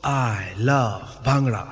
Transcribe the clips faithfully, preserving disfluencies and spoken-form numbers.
I love Bhangra.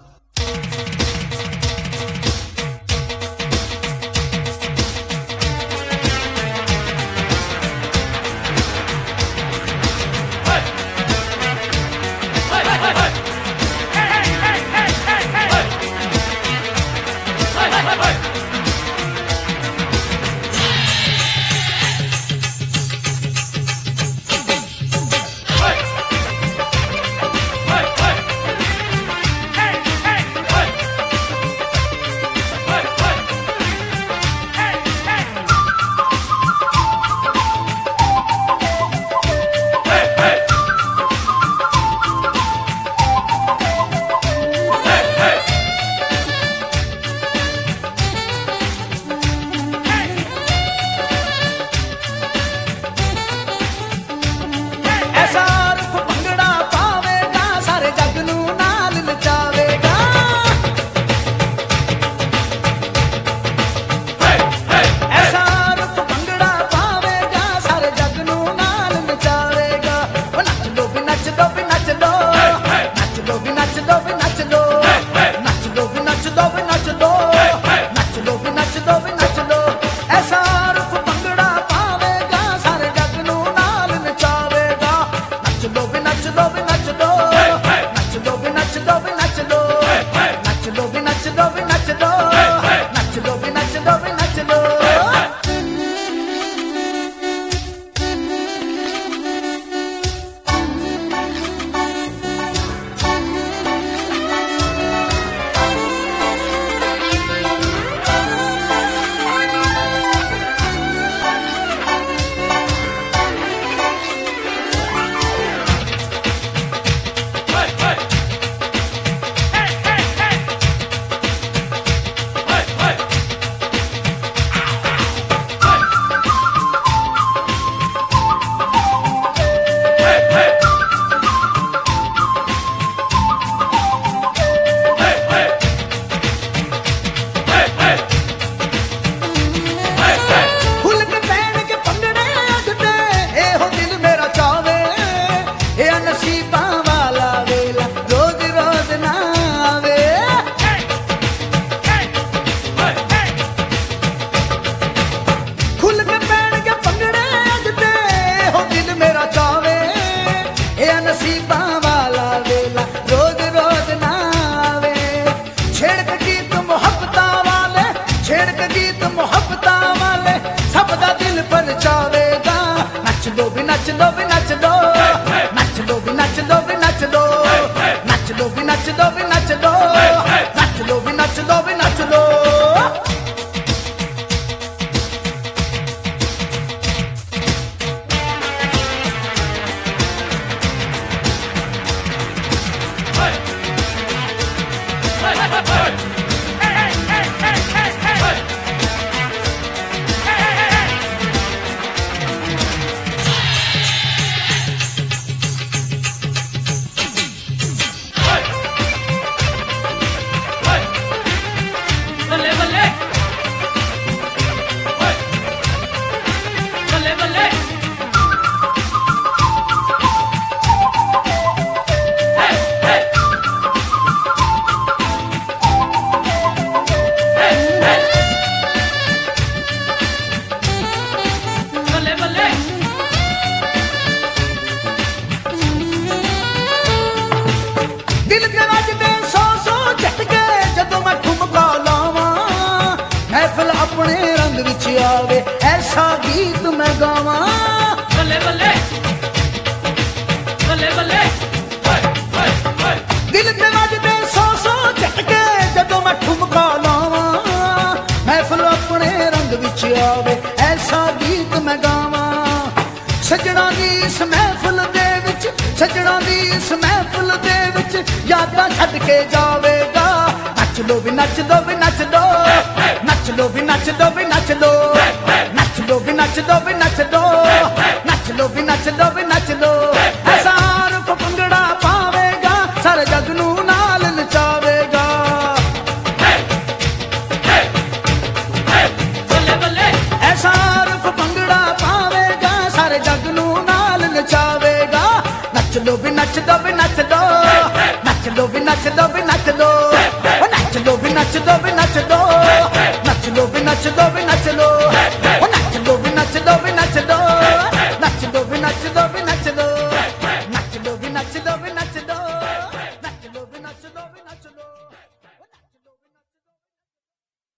अपने रंग विच आवे ऐसा गीत मैं गावां बल्ले बल्ले बल्ले बल्ले दिल ते वजदे सौ सौ झटके जदों मैं ठुमका लावां महफिल अपने रंग विच आवे ऐसा गीत मैं गावां सजना दी इस महफिल दे विच सजना दी इस महफिल दे विच यादां छड्ड के जावेगा नच लो भी नच दो भी नच दो नच लो भी नच दो भी नच दो नच लो भी नच दो भी नच दो नच लो भी नच दो भी नच दो ऐसा रूप भंगड़ा पावेगा सारे जग नू नाल नचावेगा ऐसा रूप भंगड़ा पावेगा सारे जग नू नाल नचावेगा नच लो भी नच दो भी नच दो ਦੋ ਨੱਚ ਲੋ ਵੀ ਨੱਚ ਲੋ ਵੀ ਨੱਚ